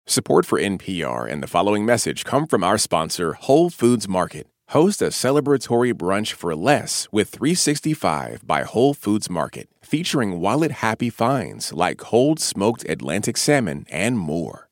Support for NPR and the following message come from our sponsor, Whole Foods Market. Host a celebratory brunch for less with 365 by Whole Foods Market, featuring wallet-happy finds like cold smoked Atlantic salmon and more.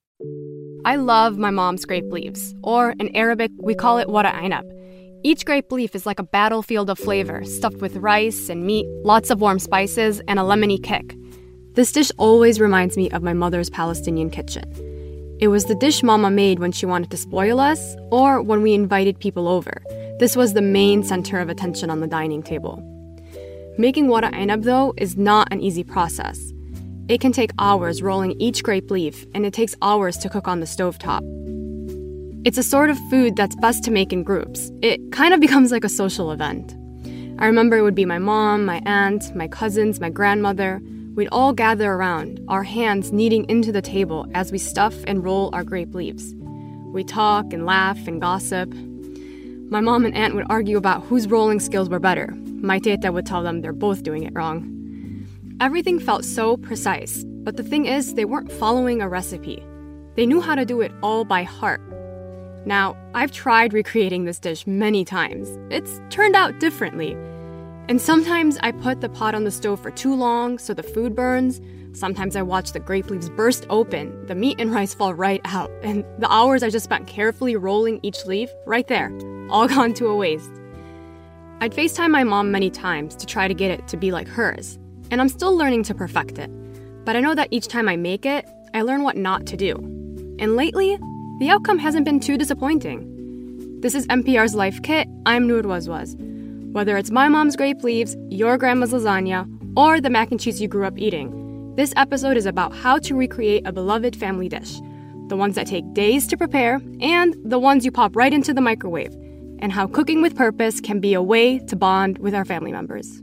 I love my mom's grape leaves, or in Arabic, we call it wara ainab. Each grape leaf is like a battlefield of flavor, stuffed with rice and meat, lots of warm spices, and a lemony kick. This dish always reminds me of my mother's Palestinian kitchen. It was the dish Mama made when she wanted to spoil us, or when we invited people over. This was the main center of attention on the dining table. Making wara ainab, though, is not an easy process. It can take hours rolling each grape leaf, and it takes hours to cook on the stovetop. It's a sort of food that's best to make in groups. It kind of becomes like a social event. I remember it would be my mom, my aunt, my cousins, my grandmother. We'd all gather around, our hands kneading into the table as we stuff and roll our grape leaves. We talk and laugh and gossip. My mom and aunt would argue about whose rolling skills were better. My teta would tell them they're both doing it wrong. Everything felt so precise, but the thing is, they weren't following a recipe. They knew how to do it all by heart. Now, I've tried recreating this dish many times. It's turned out differently. And sometimes I put the pot on the stove for too long so the food burns. Sometimes I watch the grape leaves burst open, the meat and rice fall right out, and the hours I just spent carefully rolling each leaf, right there, all gone to a waste. I'd FaceTime my mom many times to try to get it to be like hers, and I'm still learning to perfect it. But I know that each time I make it, I learn what not to do. And lately, the outcome hasn't been too disappointing. This is NPR's Life Kit. I'm Noor Wazwaz. Whether it's my mom's grape leaves, your grandma's lasagna, or the mac and cheese you grew up eating, this episode is about how to recreate a beloved family dish. The ones that take days to prepare, and the ones you pop right into the microwave, and how cooking with purpose can be a way to bond with our family members.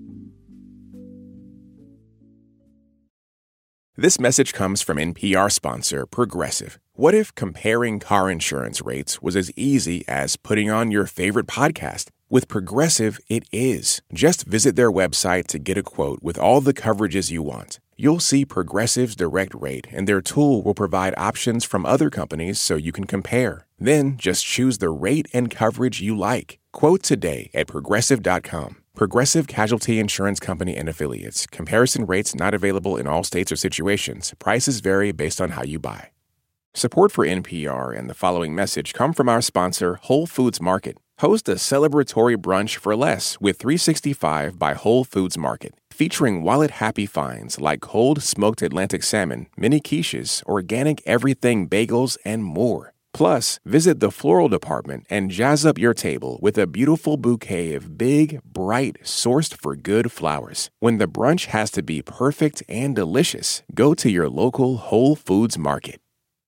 This message comes from NPR sponsor Progressive. What if comparing car insurance rates was as easy as putting on your favorite podcast? With Progressive, it is. Just visit their website to get a quote with all the coverages you want. You'll see Progressive's direct rate, and their tool will provide options from other companies so you can compare. Then just choose the rate and coverage you like. Quote today at Progressive.com. Progressive Casualty Insurance Company and Affiliates. Comparison rates not available in all states or situations. Prices vary based on how you buy. Support for NPR and the following message come from our sponsor, Whole Foods Market. Host a celebratory brunch for less with 365 by Whole Foods Market, featuring wallet-happy finds like cold smoked Atlantic salmon, mini quiches, organic everything bagels, and more. Plus, visit the floral department and jazz up your table with a beautiful bouquet of big, bright, sourced-for-good flowers. When the brunch has to be perfect and delicious, go to your local Whole Foods Market.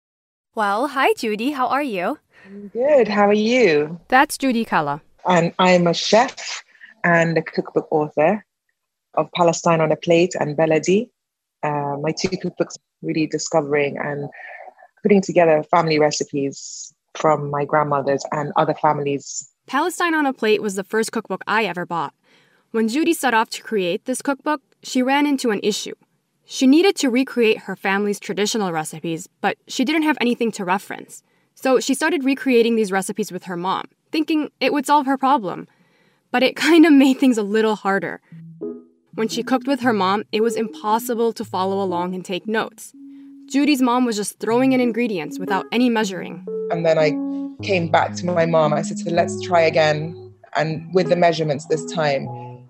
Well, hi, Judy. How are you? I'm good. How are you? That's Judy Kala. And I'm a chef and a cookbook author of Palestine on a Plate and Beladi. My two cookbooks really discovering and putting together family recipes from my grandmothers and other families. Palestine on a Plate was the first cookbook I ever bought. When Judy set off to create this cookbook, she ran into an issue. She needed to recreate her family's traditional recipes, but she didn't have anything to reference. So she started recreating these recipes with her mom, thinking it would solve her problem. But it kind of made things a little harder. When she cooked with her mom, it was impossible to follow along and take notes. Judy's mom was just throwing in ingredients without any measuring. And then I came back to my mom. I said to her, let's try again, and with the measurements this time.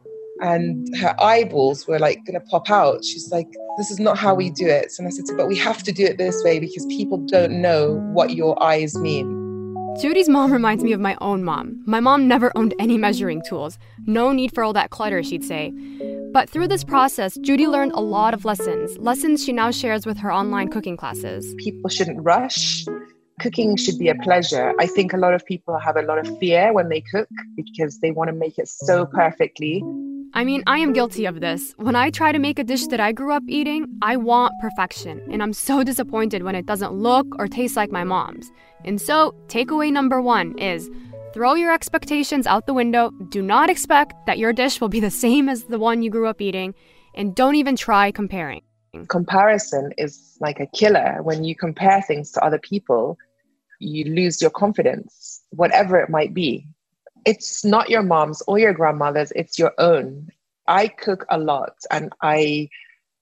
And her eyeballs were like going to pop out. She's like, this is not how we do it. And I said to her, but we have to do it this way because people don't know what your eyes mean. Judy's mom reminds me of my own mom. My mom never owned any measuring tools. No need for all that clutter, she'd say. But through this process, Judy learned a lot of lessons she now shares with her online cooking classes. People shouldn't rush. Cooking should be a pleasure. I think a lot of people have a lot of fear when they cook because they want to make it so perfectly. I mean, I am guilty of this. When I try to make a dish that I grew up eating, I want perfection, and I'm so disappointed when it doesn't look or taste like my mom's. And so, takeaway number 1 is throw your expectations out the window. Do not expect that your dish will be the same as the one you grew up eating, and don't even try comparing. Comparison is like a killer. When you compare things to other people, you lose your confidence, whatever it might be. It's not your mom's or your grandmother's, it's your own. I cook a lot and I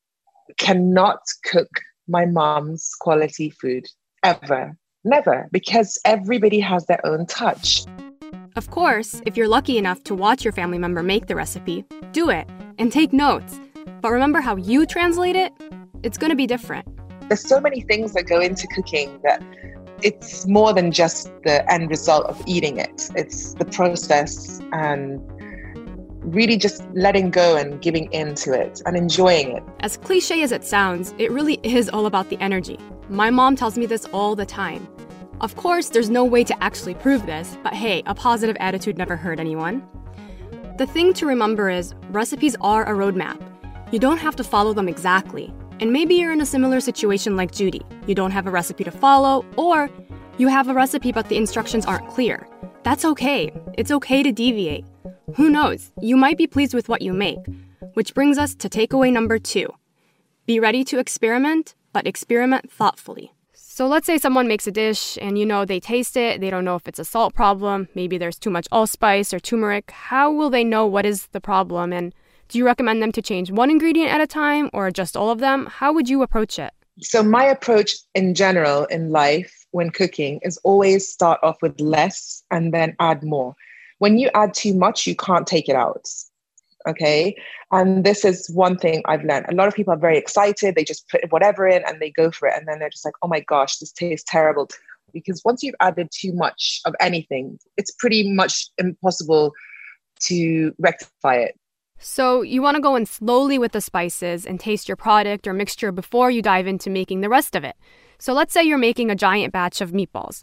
cannot cook my mom's quality food ever, never, because everybody has their own touch. Of course, if you're lucky enough to watch your family member make the recipe, do it and take notes. But remember how you translate it? It's going to be different. There's so many things that go into cooking that it's more than just the end result of eating it. It's the process and really just letting go and giving into it and enjoying it. As cliche as it sounds, it really is all about the energy. My mom tells me this all the time. Of course, there's no way to actually prove this, but hey, a positive attitude never hurt anyone. The thing to remember is recipes are a roadmap. You don't have to follow them exactly. And maybe you're in a similar situation like Judy. You don't have a recipe to follow, or you have a recipe but the instructions aren't clear. That's okay. It's okay to deviate. Who knows? You might be pleased with what you make. Which brings us to takeaway number 2. Be ready to experiment, but experiment thoughtfully. So let's say someone makes a dish and they taste it, they don't know if it's a salt problem, maybe there's too much allspice or turmeric. How will they know what is the problem? And do you recommend them to change one ingredient at a time or just all of them? How would you approach it? So my approach in general in life when cooking is always start off with less and then add more. When you add too much, you can't take it out. Okay. And this is one thing I've learned. A lot of people are very excited. They just put whatever in and they go for it. And then they're just like, oh my gosh, this tastes terrible. Because once you've added too much of anything, it's pretty much impossible to rectify it. So you want to go in slowly with the spices and taste your product or mixture before you dive into making the rest of it. So let's say you're making a giant batch of meatballs.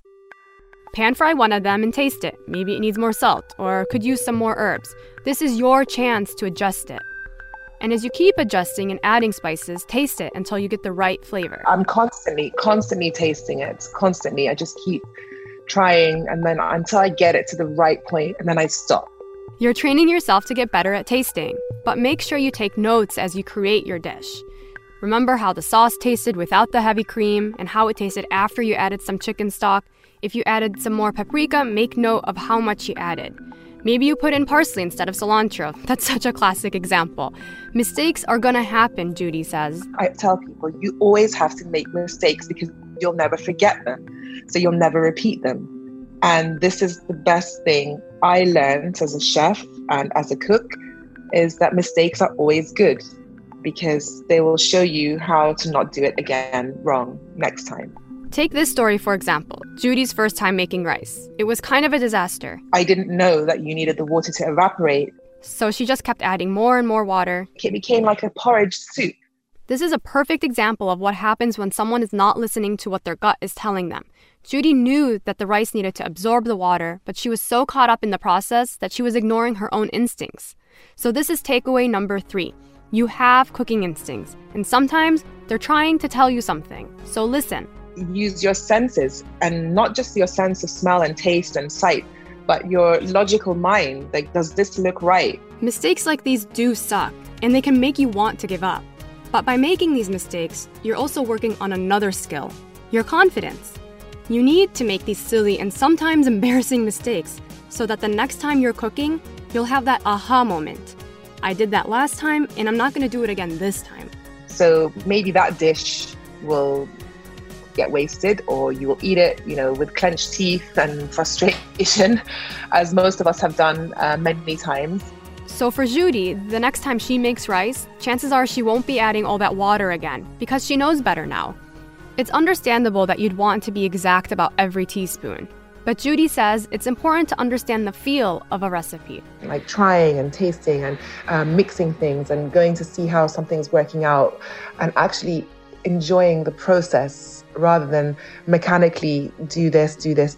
Pan fry one of them and taste it. Maybe it needs more salt or could use some more herbs. This is your chance to adjust it. And as you keep adjusting and adding spices, taste it until you get the right flavor. I'm constantly tasting it. Constantly. I just keep trying and then until I get it to the right point and then I stop. You're training yourself to get better at tasting, but make sure you take notes as you create your dish. Remember how the sauce tasted without the heavy cream and how it tasted after you added some chicken stock. If you added some more paprika, make note of how much you added. Maybe you put in parsley instead of cilantro. That's such a classic example. Mistakes are gonna happen, Judy says. I tell people, you always have to make mistakes because you'll never forget them. So you'll never repeat them. And this is the best thing I learned as a chef and as a cook, is that mistakes are always good because they will show you how to not do it again wrong next time. Take this story, for example, Judy's first time making rice. It was kind of a disaster. I didn't know that you needed the water to evaporate. So she just kept adding more and more water. It became like a porridge soup. This is a perfect example of what happens when someone is not listening to what their gut is telling them. Judy knew that the rice needed to absorb the water, but she was so caught up in the process that she was ignoring her own instincts. So this is takeaway number 3. You have cooking instincts, and sometimes they're trying to tell you something. So listen. Use your senses, and not just your sense of smell and taste and sight, but your logical mind. Like, does this look right? Mistakes like these do suck, and they can make you want to give up. But by making these mistakes, you're also working on another skill, your confidence. You need to make these silly and sometimes embarrassing mistakes so that the next time you're cooking, you'll have that aha moment. I did that last time, and I'm not going to do it again this time. So maybe that dish will get wasted, or you will eat it, with clenched teeth and frustration, as most of us have done many times. So for Judy, the next time she makes rice, chances are she won't be adding all that water again because she knows better now. It's understandable that you'd want to be exact about every teaspoon. But Judy says it's important to understand the feel of a recipe. Like trying and tasting and mixing things and going to see how something's working out and actually enjoying the process rather than mechanically do this.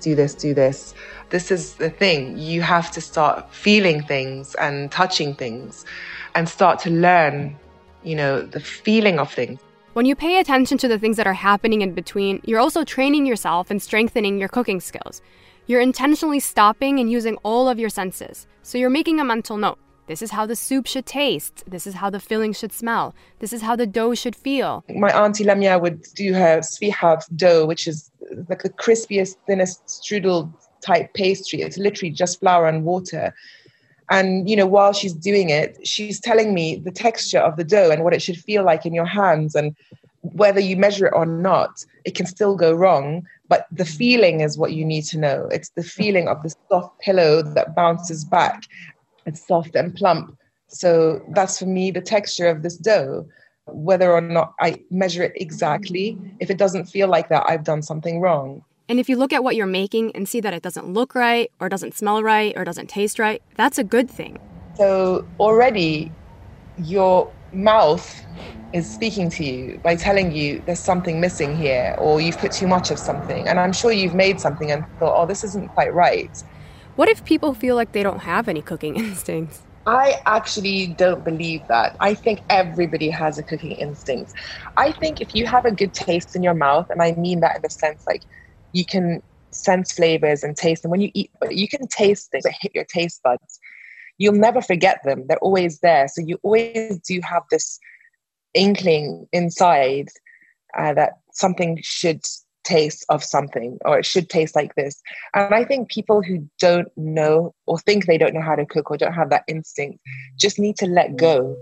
This is the thing. You have to start feeling things and touching things and start to learn, the feeling of things. When you pay attention to the things that are happening in between, you're also training yourself and strengthening your cooking skills. You're intentionally stopping and using all of your senses. So you're making a mental note. This is how the soup should taste. This is how the filling should smell. This is how the dough should feel. My auntie Lamia would do her svihav dough, which is like the crispiest, thinnest strudel type pastry. It's literally just flour and water. And, while she's doing it, she's telling me the texture of the dough and what it should feel like in your hands. And whether you measure it or not, it can still go wrong. But the feeling is what you need to know. It's the feeling of the soft pillow that bounces back. It's soft and plump. So that's, for me, the texture of this dough. Whether or not I measure it exactly, if it doesn't feel like that, I've done something wrong. And if you look at what you're making and see that it doesn't look right, or doesn't smell right, or doesn't taste right, that's a good thing. So already your mouth is speaking to you by telling you there's something missing here, or you've put too much of something. And I'm sure you've made something and thought, oh, this isn't quite right. What if people feel like they don't have any cooking instincts? I actually don't believe that. I think everybody has a cooking instinct. I think if you have a good taste in your mouth, and I mean that in the sense like you can sense flavors and taste them. When you eat, you can taste things that hit your taste buds. You'll never forget them. They're always there. So you always do have this inkling inside that something should taste of something, or it should taste like this. And I think people who don't know or think they don't know how to cook or don't have that instinct just need to let go.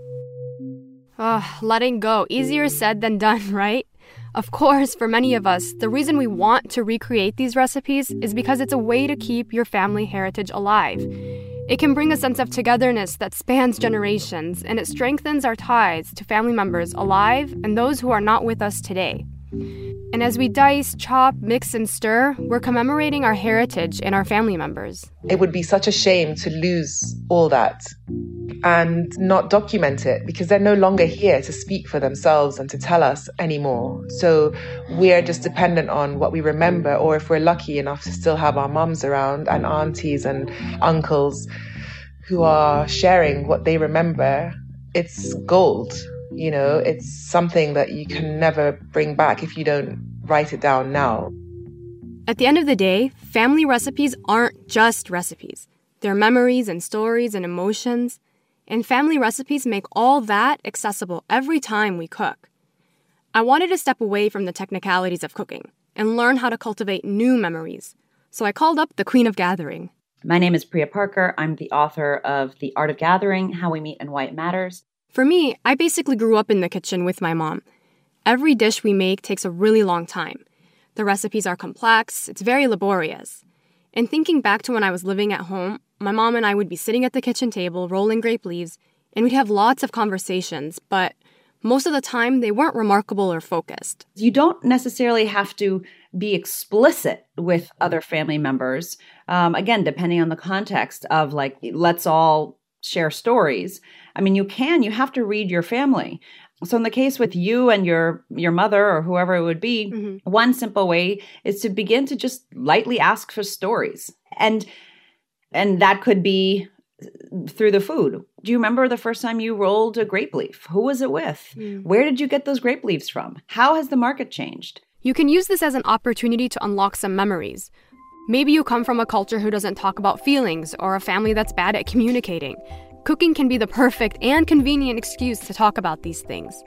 Letting go. Easier said than done, right? Of course, for many of us, the reason we want to recreate these recipes is because it's a way to keep your family heritage alive. It can bring a sense of togetherness that spans generations, and it strengthens our ties to family members alive and those who are not with us today. And as we dice, chop, mix, and stir, we're commemorating our heritage and our family members. It would be such a shame to lose all that and not document it, because they're no longer here to speak for themselves and to tell us anymore. So we're just dependent on what we remember, or if we're lucky enough to still have our mums around and aunties and uncles who are sharing what they remember. It's gold. It's something that you can never bring back if you don't write it down now. At the end of the day, family recipes aren't just recipes. They're memories and stories and emotions. And family recipes make all that accessible every time we cook. I wanted to step away from the technicalities of cooking and learn how to cultivate new memories. So I called up the Queen of Gathering. My name is Priya Parker. I'm the author of The Art of Gathering, How We Meet and Why It Matters. For me, I basically grew up in the kitchen with my mom. Every dish we make takes a really long time. The recipes are complex, it's very laborious. And thinking back to when I was living at home, my mom and I would be sitting at the kitchen table, rolling grape leaves, and we'd have lots of conversations, but most of the time they weren't remarkable or focused. You don't necessarily have to be explicit with other family members. Again, depending on the context of like, let's all share stories. I mean, you have to read your family. So in the case with you and your mother or whoever it would be, one simple way is to begin to just lightly ask for stories. And that could be through the food. Do you remember the first time you rolled a grape leaf? Who was it with? Where did you get those grape leaves from? How has the market changed? You can use this as an opportunity to unlock some memories. Maybe you come from a culture who doesn't talk about feelings, or a family that's bad at communicating. Cooking can be the perfect and convenient excuse to talk about these things.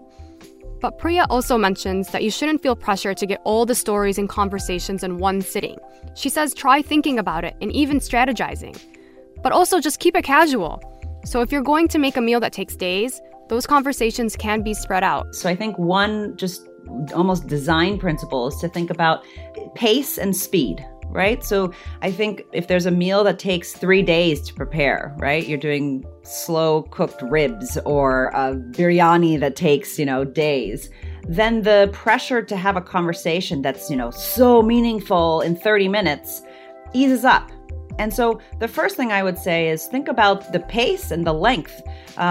But Priya also mentions that you shouldn't feel pressure to get all the stories and conversations in one sitting. She says try thinking about it and even strategizing. But also just keep it casual. So if you're going to make a meal that takes days, those conversations can be spread out. So I think one just almost design principle is to think about pace and speed, right? So I think if there's a meal that takes 3 days to prepare, right? You're doing slow cooked ribs or a biryani that takes, days. Then the pressure to have a conversation that's, so meaningful in 30 minutes eases up. And so the first thing I would say is think about the pace and the length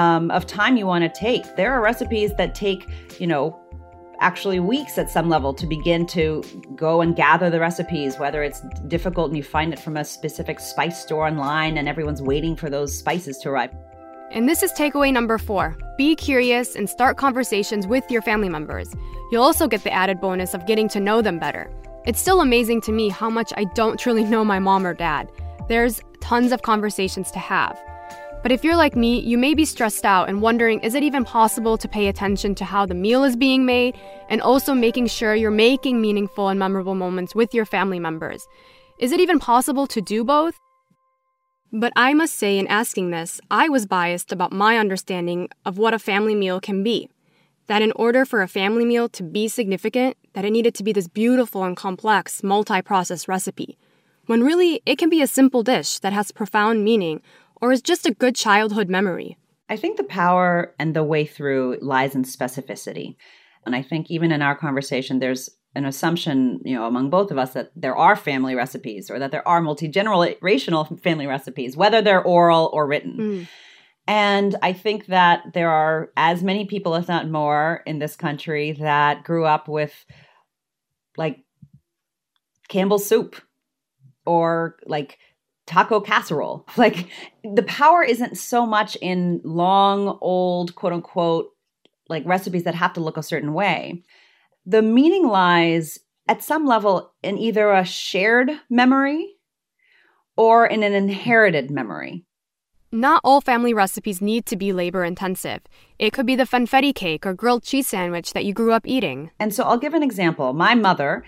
of time you want to take. There are recipes that take, actually weeks at some level to begin to go and gather the recipes, whether it's difficult and you find it from a specific spice store online and everyone's waiting for those spices to arrive. And this is takeaway number 4. Be curious and start conversations with your family members. You'll also get the added bonus of getting to know them better. It's still amazing to me how much I don't truly know my mom or dad. There's tons of conversations to have. But if you're like me, you may be stressed out and wondering, is it even possible to pay attention to how the meal is being made and also making sure you're making meaningful and memorable moments with your family members? Is it even possible to do both? But I must say, in asking this, I was biased about my understanding of what a family meal can be. That in order for a family meal to be significant, that it needed to be this beautiful and complex, multi-process recipe. When really, it can be a simple dish that has profound meaning or is just a good childhood memory. I think the power and the way through lies in specificity. And I think even in our conversation, there's an assumption, among both of us that there are family recipes or that there are multi-generational family recipes, whether they're oral or written. And I think that there are as many people, if not more, in this country that grew up with like Campbell's soup or like taco casserole. Like the power isn't so much in long, old, quote unquote, like recipes that have to look a certain way. The meaning lies at some level in either a shared memory or in an inherited memory. Not all family recipes need to be labor-intensive. It could be the funfetti cake or grilled cheese sandwich that you grew up eating. And so I'll give an example. My mother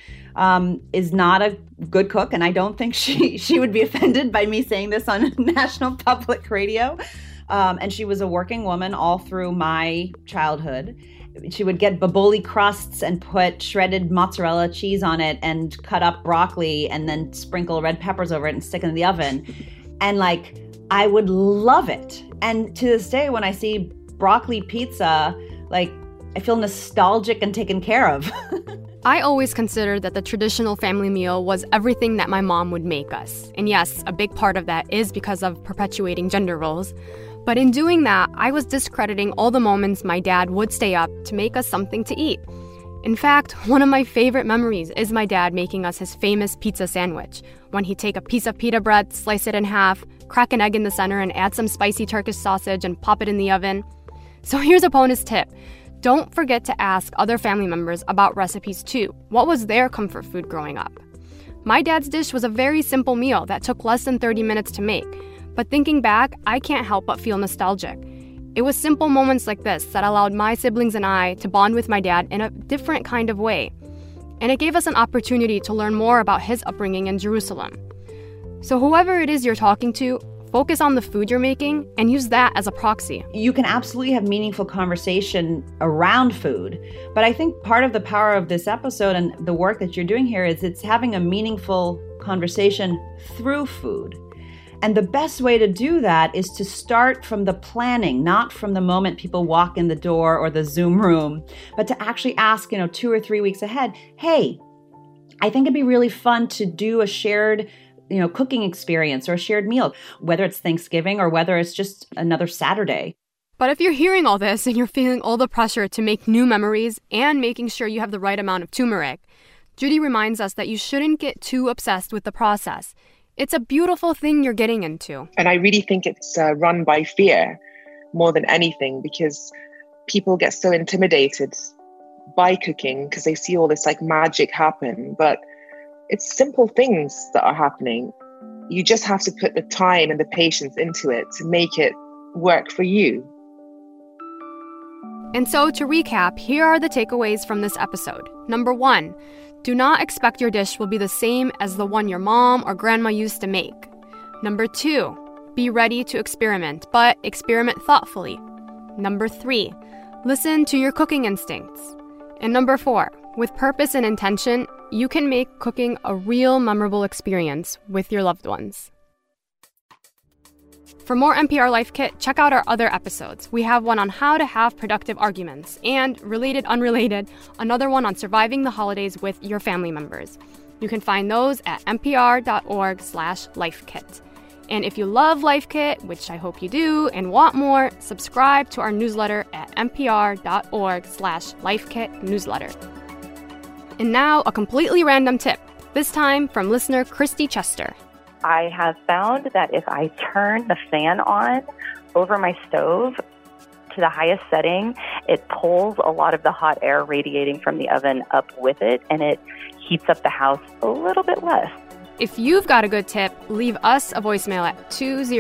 is not a good cook, and I don't think she would be offended by me saying this on national public radio. And she was a working woman all through my childhood. She would get baboli crusts and put shredded mozzarella cheese on it and cut up broccoli and then sprinkle red peppers over it and stick it in the oven. And I would love it. And to this day, when I see broccoli pizza, I feel nostalgic and taken care of. I always considered that the traditional family meal was everything that my mom would make us. And yes, a big part of that is because of perpetuating gender roles. But in doing that, I was discrediting all the moments my dad would stay up to make us something to eat. In fact, one of my favorite memories is my dad making us his famous pizza sandwich, when he'd take a piece of pita bread, slice it in half, crack an egg in the center, and add some spicy Turkish sausage and pop it in the oven. So here's a bonus tip. Don't forget to ask other family members about recipes too. What was their comfort food growing up? My dad's dish was a very simple meal that took less than 30 minutes to make. But thinking back, I can't help but feel nostalgic. It was simple moments like this that allowed my siblings and I to bond with my dad in a different kind of way. And it gave us an opportunity to learn more about his upbringing in Jerusalem. So whoever it is you're talking to, focus on the food you're making and use that as a proxy. You can absolutely have meaningful conversation around food. But I think part of the power of this episode and the work that you're doing here is it's having a meaningful conversation through food. And the best way to do that is to start from the planning, not from the moment people walk in the door or the Zoom room, but to actually ask, 2 or 3 weeks ahead, hey, I think it'd be really fun to do a shared, cooking experience or a shared meal, whether it's Thanksgiving or whether it's just another Saturday. But if you're hearing all this and you're feeling all the pressure to make new memories and making sure you have the right amount of turmeric, Judy reminds us that you shouldn't get too obsessed with the process. It's a beautiful thing you're getting into. And I really think it's run by fear more than anything, because people get so intimidated by cooking because they see all this magic happen. But it's simple things that are happening. You just have to put the time and the patience into it to make it work for you. And so to recap, here are the takeaways from this episode. Number 1, do not expect your dish will be the same as the one your mom or grandma used to make. Number 2, be ready to experiment, but experiment thoughtfully. Number 3, listen to your cooking instincts. And number 4, with purpose and intention, you can make cooking a real memorable experience with your loved ones. For more NPR Life Kit, check out our other episodes. We have one on how to have productive arguments, and related, unrelated, another one on surviving the holidays with your family members. You can find those at npr.org/lifekit. And if you love Life Kit, which I hope you do, and want more, subscribe to our newsletter at npr.org/lifekitnewsletter. And now, a completely random tip, this time from listener Christy Chester. I have found that if I turn the fan on over my stove to the highest setting, it pulls a lot of the hot air radiating from the oven up with it, and it heats up the house a little bit less. If you've got a good tip, leave us a voicemail at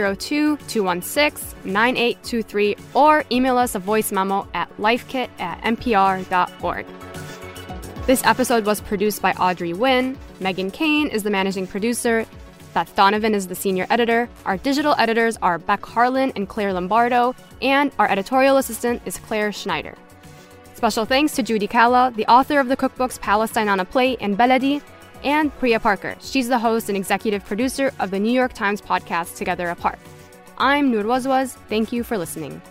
202-216-9823 or email us a voice memo at lifekit@npr.org. This episode was produced by Audrey Nguyen. Megan Kane is the managing producer. Beth Donovan is the senior editor. Our digital editors are Beck Harlan and Claire Lombardo, and our editorial assistant is Claire Schneider. Special thanks to Judy Kalla, the author of the cookbooks Palestine on a Plate and Beledi, and Priya Parker. She's the host and executive producer of the New York Times podcast Together Apart. I'm Noor Wazwaz. Thank you for listening.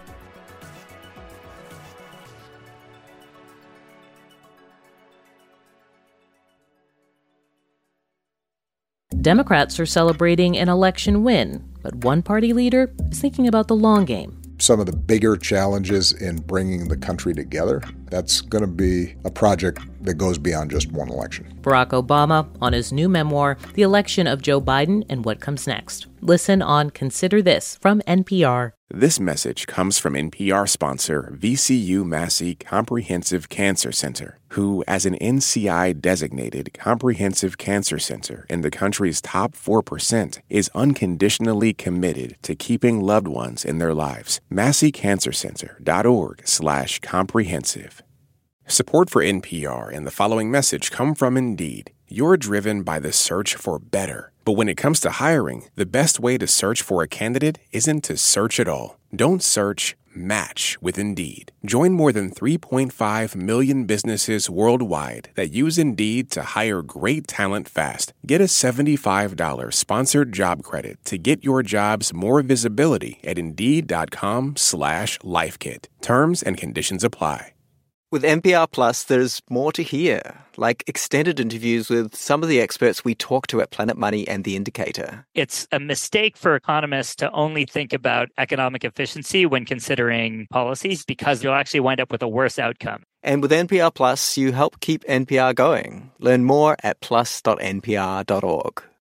Democrats are celebrating an election win, but one party leader is thinking about the long game. Some of the bigger challenges in bringing the country together, that's going to be a project that goes beyond just one election. Barack Obama on his new memoir, The Election of Joe Biden and What Comes Next. Listen on Consider This from NPR. This message comes from NPR sponsor VCU Massey Comprehensive Cancer Center, who, as an NCI-designated comprehensive cancer center in the country's top 4%, is unconditionally committed to keeping loved ones in their lives. MasseyCancerCenter.org/comprehensive. Support for NPR and the following message come from Indeed. You're driven by the search for better. But when it comes to hiring, the best way to search for a candidate isn't to search at all. Don't search, match with Indeed. Join more than 3.5 million businesses worldwide that use Indeed to hire great talent fast. Get a $75 sponsored job credit to get your jobs more visibility at Indeed.com/lifekit. Terms and conditions apply. With NPR Plus, there's more to hear, like extended interviews with some of the experts we talk to at Planet Money and The Indicator. It's a mistake for economists to only think about economic efficiency when considering policies, because you'll actually wind up with a worse outcome. And with NPR Plus, you help keep NPR going. Learn more at plus.npr.org.